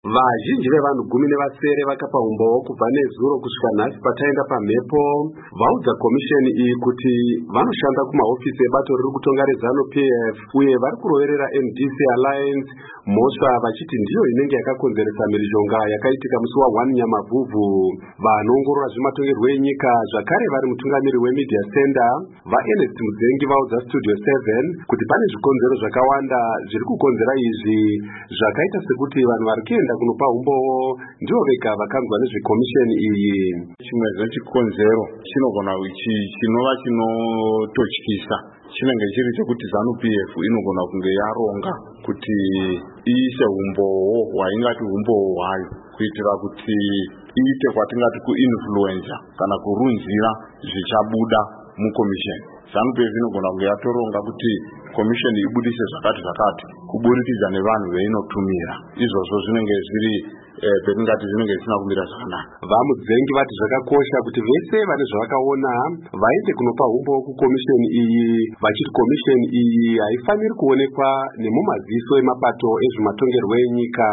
Vazhinji vevanhu 17 vakapa umboo kubva nezuro kusvika nhasi pataenda pamhepo vaudza komisheni iyi kuti vanoshanda kumahofisi ebato riri kutonga reZANU-PF uye vari kuroverera MDC Alliance mhosva vachiti ndiyo inenge yakakonzeresa mhirizhonga yakaitika musi wa1 Nyamavhuvhu. Vanoongorora zvematongerwo enyika zvakare vari mutungamiri weMedia Center vaErnest Muzengi vaudza Studio 7 kuti pane zvikonzero zvakawanda zviri kukonzera izvi, zvakaita sekuti vanhu vari kuenda kunopa umboo ndivo vega vakanzwa nezvekomisheni iyi. Chimwe zvechikonzero chinogona chinova chinototyisa chinenge chiri chekuti ZANU-PF inogona kunge yaronga kuti iise umboo hwaingati umboo hwayo kuitira kuti iite kwatingati kuinfluencer kana kurunzira zvichabuda mukomisheni. ZANU-PF inogona kunge yatoronga kuti komisheni ibudise zvakati kuburikidza nevanhu veinotumira. Izvozvo zvinenge zviri petingati zvinenge zvisina kumira zvakanaka. VaMuzengi vati zvakakosha kuti vese vane zvavakaona vaende kunopa umboo kukomisheni iyi, vachiti komisheni iyi haifaniri kuonekwa nemumaziso emabato ezvematongerwo enyika.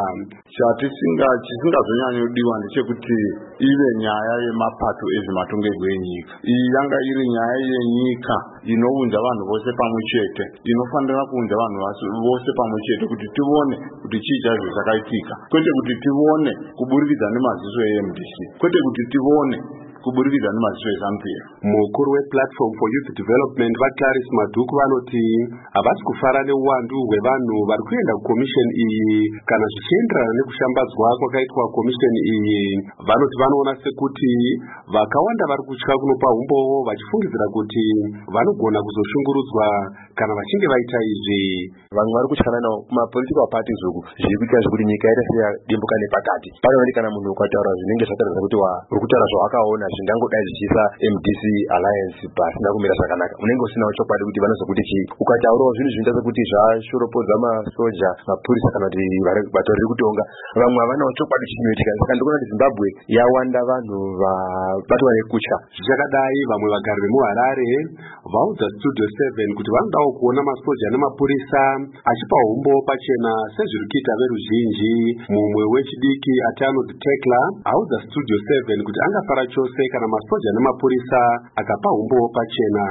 Chisingazonyanyodiwa ndechekuti ive nyaya yemapato ezvematongerwo enyika. Iyi yanga iri nyaya yenyika inounza vanhu vose pamwe chete, inofanira kuunza vanhu vose pamwe chete kuti tione kuti chii chazvo chakaitika, kwete kuti tione kuburikidza nemaziso eMDC, kwete kuti tione kuburikidza nemaziso eZANU-PF. Mukuru wePlatform for Youth Development vaClaris Madhuku vanoti havasi kufara neuwandu hwevanhu vari kuenda kukomisheni iyi kana zvichienderana nekushambadzwa kwakaitwa komisheni iyi. Vanoti vanoona sekuti vakawanda vari kutya kunopa umboo vachifungidzira kuti vanogona kuzoshungurudzwa kana vachinge vaita izvi. Vanhu vari kutyana nawo kumapolitical parties uku zviri kuita zvekuti nyika yaita seyadimbuka nepakati. Panoonekana kana munhu ukataura zvinenge zvataridza kuti uri kutaura zvawakaona zvingangodai zvichiisa MDC Alliance pasina kumira zvakanaka, unenge usinawo chokwadi kuti vanozokuti chii. Ukataurawo zvinhu zvinoita sekuti zvashoropodza masoja, mapurisa kana kuti bato riri kutonga, vamwe havanawo chokwadi chinoitika. Saka ndikuona kuti Zimbabwe yawanda vanhu vabatwa nekutya. Zvichakadai vamwe vagari vemuHarare vaudza Studio 7 kuti vanodawo kuona masoja nemapurisa achipa umboo pachena sezviri kuita veruzhinji. Mumwe wechidiki Arnold Tekla audza Studio 7 kuti angafara chose kana masoja nemapurisa akapa umboo pachena.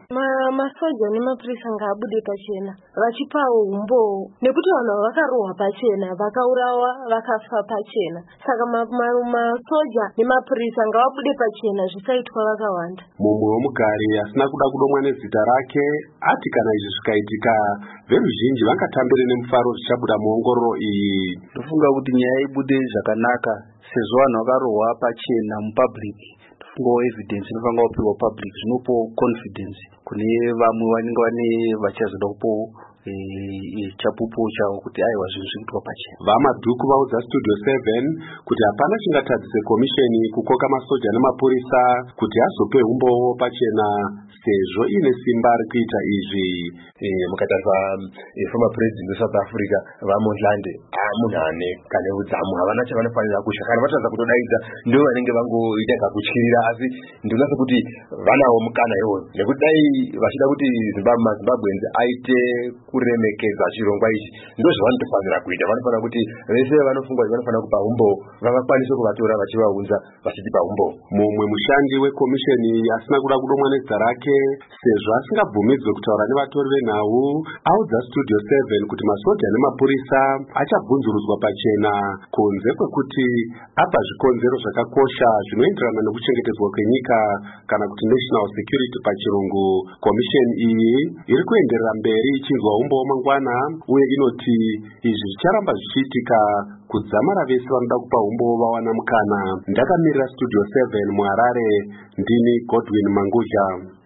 Masoja nemapurisa ngaabude pachena vachipawo umboo, nekuti vanhu vakarohwa pachena, vakaurawa, vakafa pachena. Saka masoja nemapurisa ngavabude pachena, zvisaitwa vakawanda. Mumwe womugari asina kuda kudomwa nezita rake ati kana izvi zvikaitika veruzhinji vangatambire nemufaro zvichabuda muongororo iyi. Ndofunga kuti nyaya ibude zvakanaka sezvo vanhu vakarohwa pachena mupublic. Ndofungawo evidence inofanira kupiwa public, zvinopawo confidence kune vamwe vanenge vachazoda kupawo chapupo chavo kuti aiwa zvinhu zviri kuitwa pachena. VaMadhuku vaudza Studio 7 kuti hapana chingatadzise komisheni kukoka masoja nemapurisa kuti azope umboo pachena sezvo ine simba rekuita izvi. Mukatarisa former president weSouth Africa vaMondlane munhu ane kane udzamu havana chavanofanira kusha kana vatadza kutodaidza ndivo vanenge vangoita kakutyirira, asi ndinoona sekuti vanawo mukana iwoyo nekuti dai vachida kuti Zimbabweans aite kuremekedza chirongwa ichi ndozvavanotofanira kuita. Vanofanira kuti vese vanofunga kuti vanofanira kupa umboo vakwanise kuvatora vachivaunza vachitipa umboo. Mumwe mushandi wekomisheni asina kuda kudomwa nezita rake sezvo asingabvumidzwe kutaura nevatori venhau audza Studio 7 kuti masoja nemapurisa achabvunzurudzwa pachena kunze kwekuti apa zvikonzero zvakakosha zvinoenderana nekuchengetedzwa kwenyika kana kuti national security pachirungu. Komisheni iyi iri kuenderera mberi ichinzwa umboo mangwana uye inoti izvi zvicharamba zvichiitika kudzamara vese vanoda kupa umboo vawana mukana. Ndakamirira Studio 7 muHarare, ndini Godwin Mangudya.